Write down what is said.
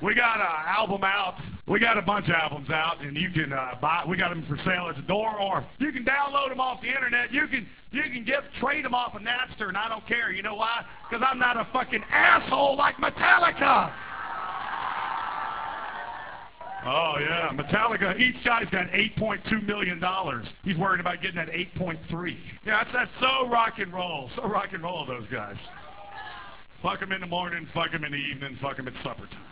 We got an album out. We got a bunch of albums out, and you can buy. We got them for sale at the door, or you can download them off the internet. You can trade them off of Napster, and I don't care. You know why? Because I'm not a fucking asshole like Metallica. Oh, yeah, Metallica, each guy's got $8.2 million. He's worried about getting that 8.3. Yeah, that's so rock and roll. So rock and roll, those guys. Fuck them in the morning, fuck them in the evening, fuck them at supper time.